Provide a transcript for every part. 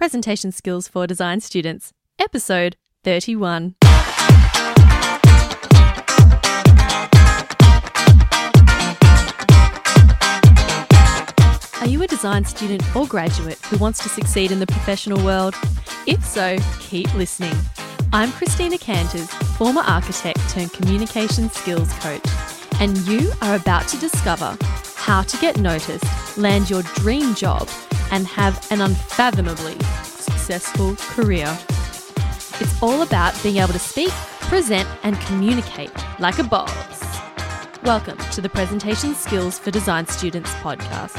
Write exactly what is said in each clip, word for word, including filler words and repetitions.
Presentation Skills for Design Students, Episode thirty-one. Are you a design student or graduate who wants to succeed in the professional world? If so, keep listening. I'm Christina Canters, former architect turned communication skills coach, and you are about to discover how to get noticed, land your dream job, and have an unfathomably successful career. It's all about being able to speak, present, and communicate like a boss. Welcome to the Presentation Skills for Design Students podcast.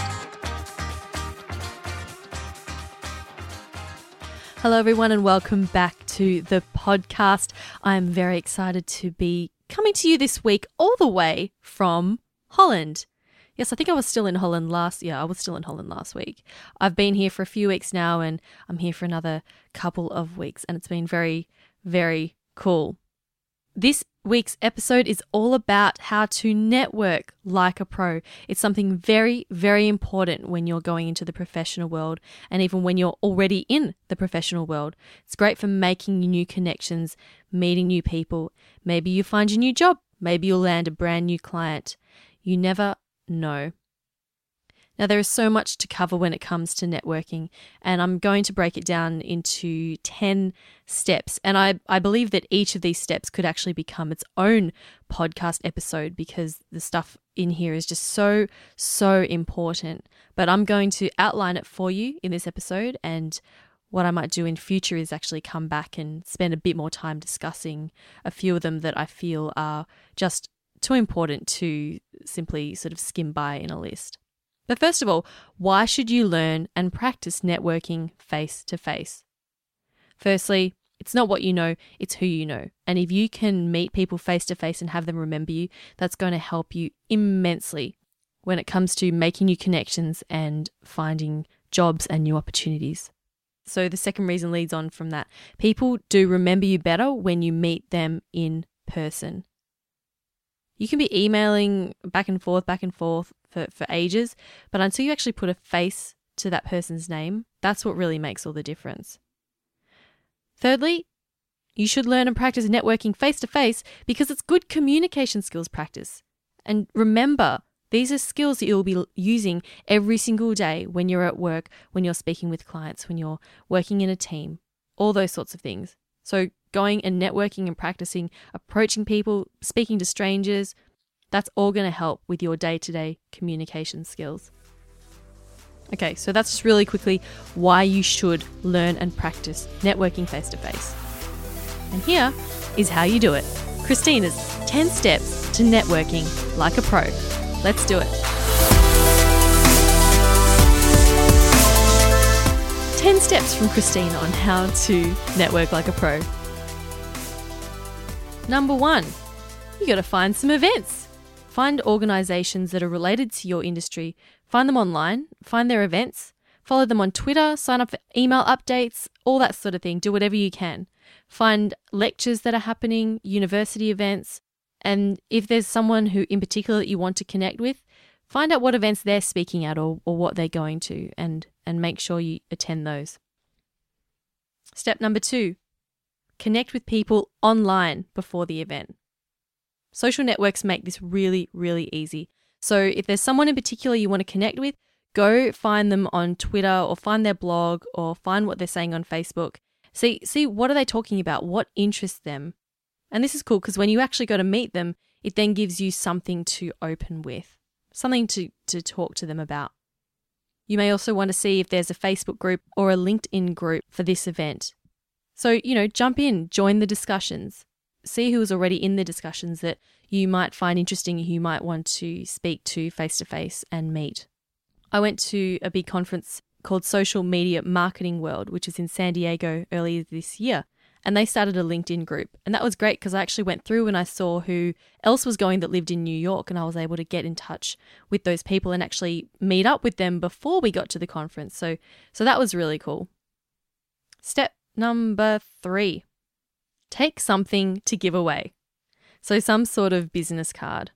Hello everyone and welcome back to the podcast. I'm very excited to be coming to you this week all the way from Holland. Yes, I think I was still in Holland last, yeah, I was still in Holland last week. I've been here for a few weeks now and I'm here for another couple of weeks and it's been very, very cool. This week's episode is all about how to network like a pro. It's something very, very important when you're going into the professional world and even when you're already in the professional world. It's great for making new connections, meeting new people. Maybe you find your new job. Maybe you'll land a brand new client. You never know. Now, there is so much to cover when it comes to networking, and I'm going to break it down into ten steps. And I, I believe that each of these steps could actually become its own podcast episode because the stuff in here is just so, so important. But I'm going to outline it for you in this episode, and what I might do in future is actually come back and spend a bit more time discussing a few of them that I feel are just too important to simply sort of skim by in a list. But first of all, why should you learn and practice networking face to face? Firstly, it's not what you know, it's who you know. And if you can meet people face to face and have them remember you, that's going to help you immensely when it comes to making new connections and finding jobs and new opportunities. So the second reason leads on from that. People do remember you better when you meet them in person. You can be emailing back and forth, back and forth for, for ages, but until you actually put a face to that person's name, that's what really makes all the difference. Thirdly, you should learn and practice networking face-to-face because it's good communication skills practice. And remember, these are skills that you'll be using every single day when you're at work, when you're speaking with clients, when you're working in a team, all those sorts of things. So going and networking and practicing, approaching people, speaking to strangers, that's all going to help with your day-to-day communication skills. Okay, so that's just really quickly why you should learn and practice networking face-to-face. And here is how you do it. Christina's ten steps to networking like a pro. Let's do it. ten steps from Christina on how to network like a pro. Number one, you got to find some events. Find organizations that are related to your industry. Find them online, find their events, follow them on Twitter, sign up for email updates, all that sort of thing. Do whatever you can. Find lectures that are happening, university events, and if there's someone who in particular that you want to connect with, find out what events they're speaking at or, or what they're going to and, and make sure you attend those. Step number two, connect with people online before the event. Social networks make this really, really easy. So if there's someone in particular you want to connect with, go find them on Twitter or find their blog or find what they're saying on Facebook. See, see what are they talking about? What interests them? And this is cool because when you actually go to meet them, it then gives you something to open with, something to, to talk to them about. You may also want to see if there's a Facebook group or a LinkedIn group for this event. So, you know, jump in, join the discussions, see who is already in the discussions that you might find interesting, who you might want to speak to face-to-face and meet. I went to a big conference called Social Media Marketing World, which is in San Diego earlier this year. And they started a LinkedIn group. And that was great because I actually went through and I saw who else was going that lived in New York. And I was able to get in touch with those people and actually meet up with them before we got to the conference. So, so that was really cool. Step number three, take something to give away. So some sort of business card.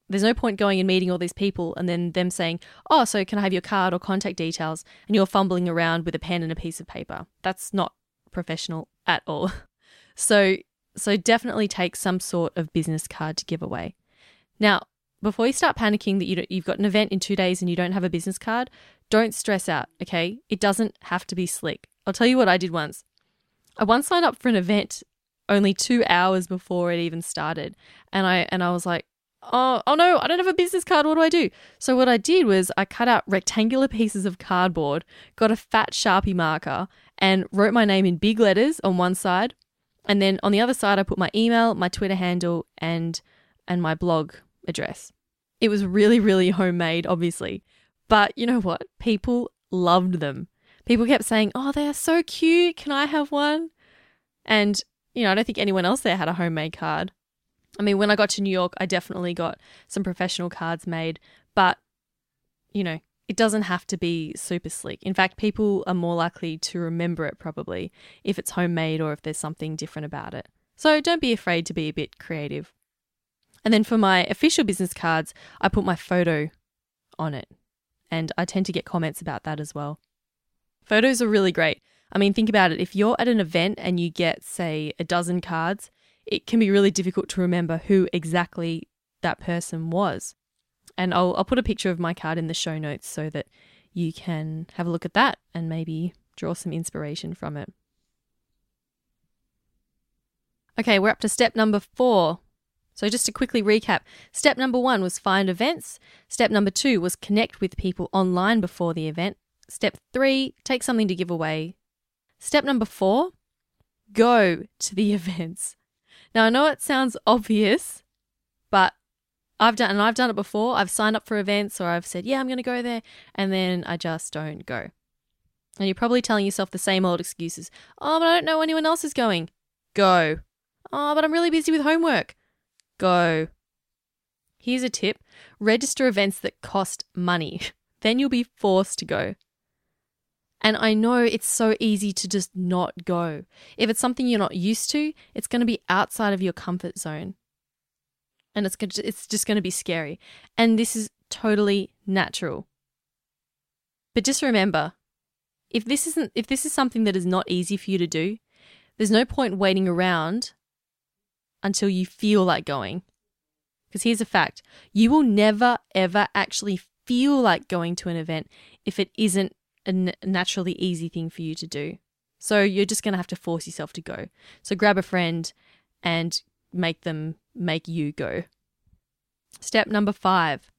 there's no point going and meeting all these people and then them saying, oh, so can I have your card or contact details? And you're fumbling around with a pen and a piece of paper. That's not professional at all. So, so definitely take some sort of business card to give away. Now, before you start panicking that you don't, you've got an event in two days and you don't have a business card, don't stress out, okay? It doesn't have to be slick. I'll tell you what I did once. I once signed up for an event only two hours before it even started. And I and I was like, oh, oh no, I don't have a business card. What do I do? So what I did was I cut out rectangular pieces of cardboard, got a fat Sharpie marker and wrote my name in big letters on one side. And then on the other side, I put my email, my Twitter handle, and and my blog address. It was really, really homemade, obviously. But you know what? People loved them. People kept saying, oh, they are so cute. Can I have one? And, you know, I don't think anyone else there had a homemade card. I mean, when I got to New York, I definitely got some professional cards made. But, you know, it doesn't have to be super slick. In fact, people are more likely to remember it probably if it's homemade or if there's something different about it. So don't be afraid to be a bit creative. And then for my official business cards, I put my photo on it. And I tend to get comments about that as well. Photos are really great. I mean, think about it. If you're at an event and you get, say, a dozen cards, it can be really difficult to remember who exactly that person was. And I'll, I'll put a picture of my card in the show notes so that you can have a look at that and maybe draw some inspiration from it. Okay, we're up to step number four. So just to quickly recap, step number one was find events. Step number two was connect with people online before the event. Step three, take something to give away. Step number four, go to the events. Now, I know it sounds obvious, but I've done, and I've done it before. I've signed up for events or I've said, yeah, I'm going to go there. And then I just don't go. And you're probably telling yourself the same old excuses. Oh, but I don't know anyone else is going. Go. Oh, but I'm really busy with homework. Go. Here's a tip. Register events that cost money. Then you'll be forced to go. And I know it's so easy to just not go. If it's something you're not used to, it's going to be outside of your comfort zone. And it's going to, it's just going to be scary. And this is totally natural. But just remember, if this isn't if this is something that is not easy for you to do, there's no point waiting around until you feel like going. Because here's a fact. You will never, ever actually feel like going to an event if it isn't a naturally easy thing for you to do. So you're just going to have to force yourself to go. So grab a friend and make them make you go. Step number five,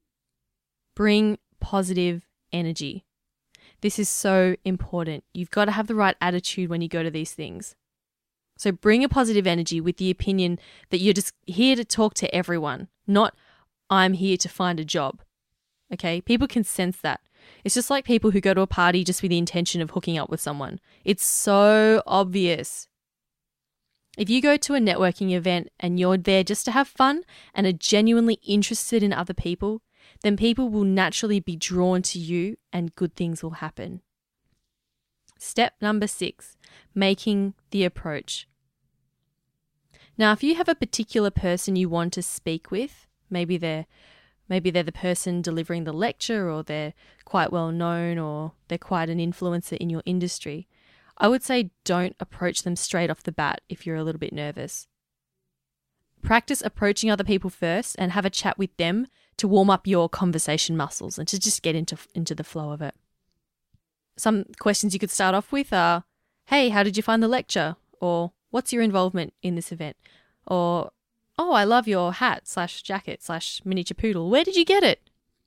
bring positive energy. This is so important. You've got to have the right attitude when you go to these things. So bring a positive energy with the opinion that you're just here to talk to everyone, not I'm here to find a job. Okay? People can sense that. It's just like people who go to a party just with the intention of hooking up with someone. It's so obvious. If you go to a networking event and you're there just to have fun and are genuinely interested in other people, then people will naturally be drawn to you and good things will happen. Step number six, making the approach. Now, if you have a particular person you want to speak with, maybe they're maybe they're the person delivering the lecture, or they're quite well known, or they're quite an influencer in your industry, I would say don't approach them straight off the bat if you're a little bit nervous. Practice approaching other people first and have a chat with them to warm up your conversation muscles and to just get into into the flow of it. Some questions you could start off with are, hey, how did you find the lecture? Or what's your involvement in this event? Or, oh, I love your hat slash jacket slash miniature poodle. Where did you get it?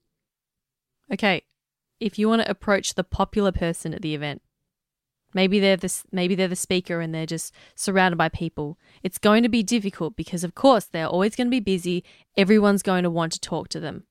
Okay, if you want to approach the popular person at the event, maybe they're the, maybe they're the speaker and they're just surrounded by people. It's going to be difficult because, of course, they're always going to be busy. Everyone's going to want to talk to them.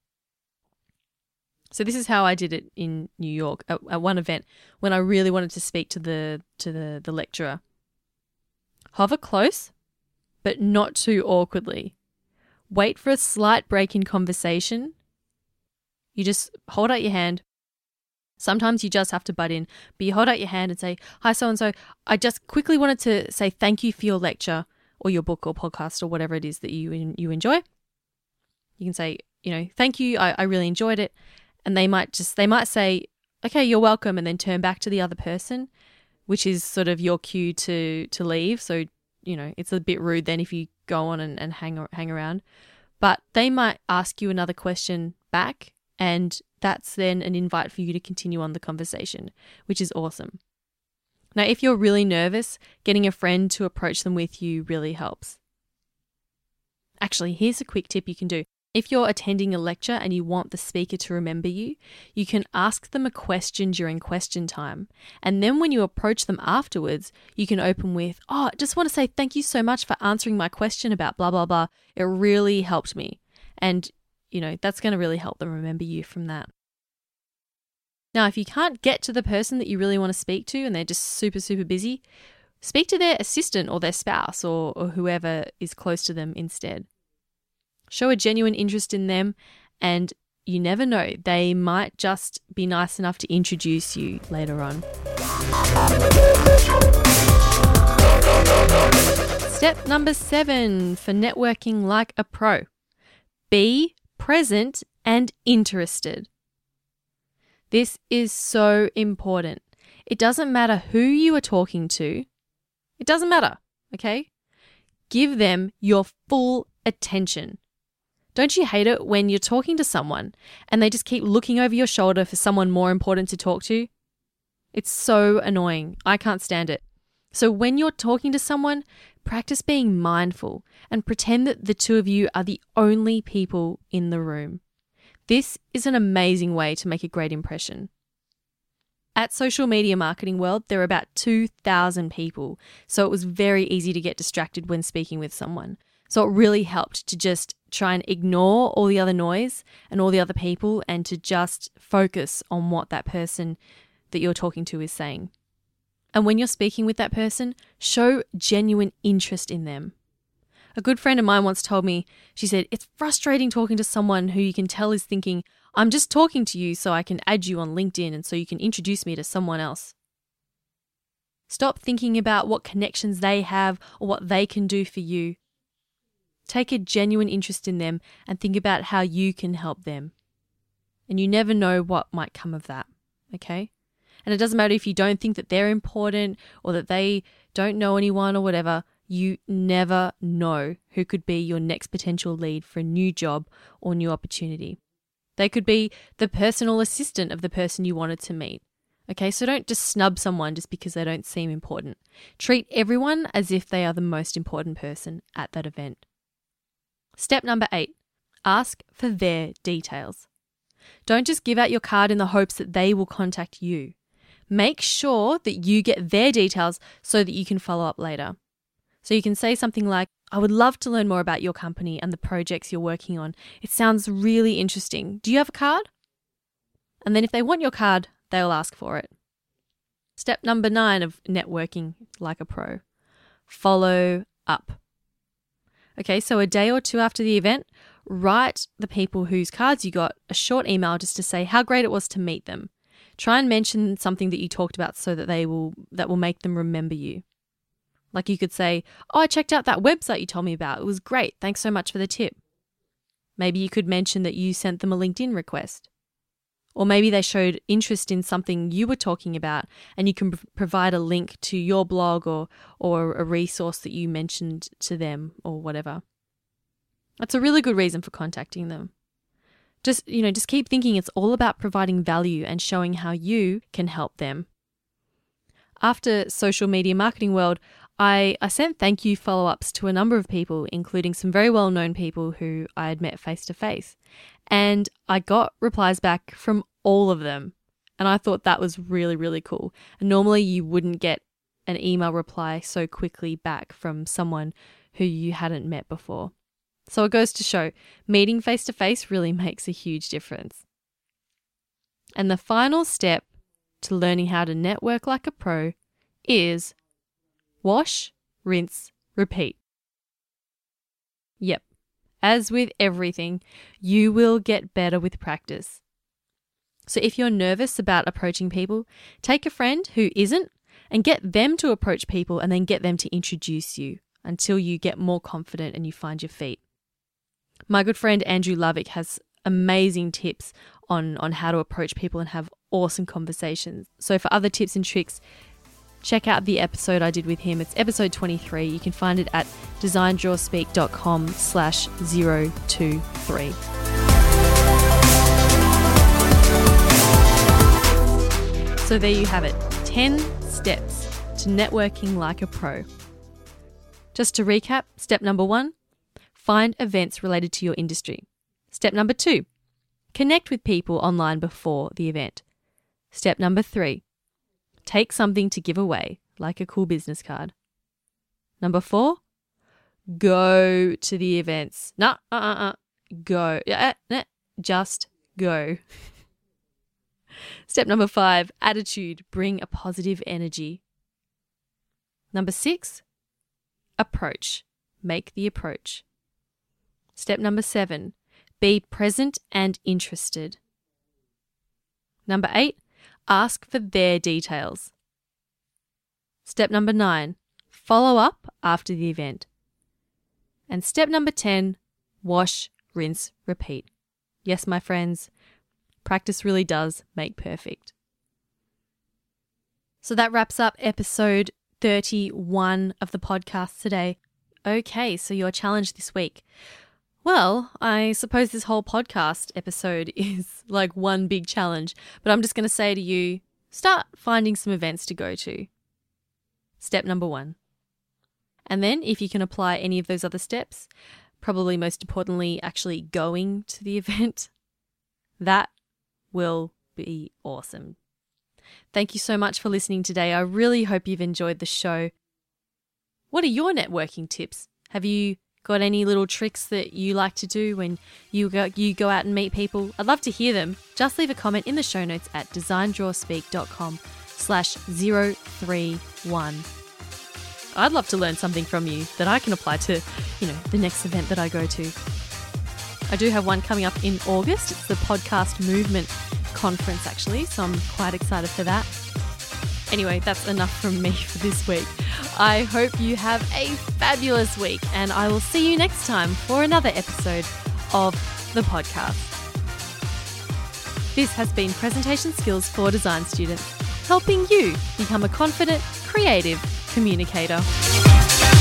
So this is how I did it in New York at, at one event when I really wanted to speak to the to the, the lecturer. Hover close, but not too awkwardly. Wait for a slight break in conversation. You just hold out your hand. Sometimes you just have to butt in, but you hold out your hand and say, hi, so-and-so, I just quickly wanted to say thank you for your lecture or your book or podcast or whatever it is that you you enjoy. You can say, you know, thank you, I, I really enjoyed it. And they might just, they might say, okay, you're welcome, and then turn back to the other person, which is sort of your cue to to leave. So, you know, it's a bit rude then if you go on and, and hang hang around. But they might ask you another question back, and that's then an invite for you to continue on the conversation, which is awesome. Now, if you're really nervous, getting a friend to approach them with you really helps. Actually, here's a quick tip you can do. If you're attending a lecture and you want the speaker to remember you, you can ask them a question during question time. And then when you approach them afterwards, you can open with, oh, I just want to say thank you so much for answering my question about blah, blah, blah. It really helped me. And, you know, that's going to really help them remember you from that. Now, if you can't get to the person that you really want to speak to and they're just super, super busy, speak to their assistant or their spouse or, or whoever is close to them instead. Show a genuine interest in them, and you never know, they might just be nice enough to introduce you later on. Step number seven for networking like a pro. Be present and interested. This is so important. It doesn't matter who you are talking to. It doesn't matter, okay? Give them your full attention. Don't you hate it when you're talking to someone and they just keep looking over your shoulder for someone more important to talk to? It's so annoying. I can't stand it. So when you're talking to someone, practice being mindful and pretend that the two of you are the only people in the room. This is an amazing way to make a great impression. At Social Media Marketing World, there are about two thousand people, so it was very easy to get distracted when speaking with someone. So it really helped to just try and ignore all the other noise and all the other people and to just focus on what that person that you're talking to is saying. And when you're speaking with that person, show genuine interest in them. A good friend of mine once told me, she said, it's frustrating talking to someone who you can tell is thinking, I'm just talking to you so I can add you on LinkedIn and so you can introduce me to someone else. Stop thinking about what connections they have or what they can do for you. Take a genuine interest in them and think about how you can help them. And you never know what might come of that, okay? And it doesn't matter if you don't think that they're important or that they don't know anyone or whatever. You never know who could be your next potential lead for a new job or new opportunity. They could be the personal assistant of the person you wanted to meet. Okay, so don't just snub someone just because they don't seem important. Treat everyone as if they are the most important person at that event. Step number eight, ask for their details. Don't just give out your card in the hopes that they will contact you. Make sure that you get their details so that you can follow up later. So you can say something like, I would love to learn more about your company and the projects you're working on. It sounds really interesting. Do you have a card? And then if they want your card, they'll ask for it. Step number nine of networking like a pro, follow up. Okay, so a day or two after the event, write the people whose cards you got a short email just to say how great it was to meet them. Try and mention something that you talked about so that they will that will make them remember you. Like you could say, oh, I checked out that website you told me about. It was great. Thanks so much for the tip. Maybe you could mention that you sent them a LinkedIn request. Or maybe they showed interest in something you were talking about and you can pr- provide a link to your blog or, or a resource that you mentioned to them or whatever. That's a really good reason for contacting them. Just, you know, just keep thinking it's all about providing value and showing how you can help them. After Social Media Marketing World, I, I sent thank you follow-ups to a number of people, including some very well-known people who I had met face-to-face. And I got replies back from all of them. And I thought that was really, really cool. And normally you wouldn't get an email reply so quickly back from someone who you hadn't met before. So it goes to show, meeting face-to-face really makes a huge difference. And the final step to learning how to network like a pro is wash, rinse, repeat. Yep. As with everything, you will get better with practice. So if you're nervous about approaching people, take a friend who isn't and get them to approach people and then get them to introduce you until you get more confident and you find your feet. My good friend Andrew Lovick has amazing tips on, on how to approach people and have awesome conversations. So for other tips and tricks, check out the episode I did with him. It's episode twenty-three. You can find it at designdrawspeak.com slash 023. So there you have it. ten steps to networking like a pro. Just to recap, step number one, find events related to your industry. Step number two, connect with people online before the event. Step number three, take something to give away, like a cool business card. Number four, go to the events. No, uh, uh, uh, go. Uh, uh, just go. Step number five, attitude. Bring a positive energy. Number six, approach. Make the approach. Step number seven, be present and interested. Number eight, ask for their details. Step number nine, follow up after the event. And step number ten, wash, rinse, repeat. Yes, my friends, practice really does make perfect. So that wraps up episode thirty-one of the podcast today. Okay, so your challenge this week. Well, I suppose this whole podcast episode is like one big challenge, but I'm just going to say to you, start finding some events to go to. Step number one. And then if you can apply any of those other steps, probably most importantly, actually going to the event, that will be awesome. Thank you so much for listening today. I really hope you've enjoyed the show. What are your networking tips? Have you got any little tricks that you like to do when you go, you go out and meet people? I'd love to hear them. Just leave a comment in the show notes at designdrawspeak.com slash 031. I'd love to learn something from you that I can apply to, you know, the next event that I go to. I do have one coming up in August. It's the Podcast Movement Conference, actually, so I'm quite excited for that. Anyway, that's enough from me for this week. I hope you have a fabulous week, and I will see you next time for another episode of the podcast. This has been Presentation Skills for Design Students, helping you become a confident, creative communicator.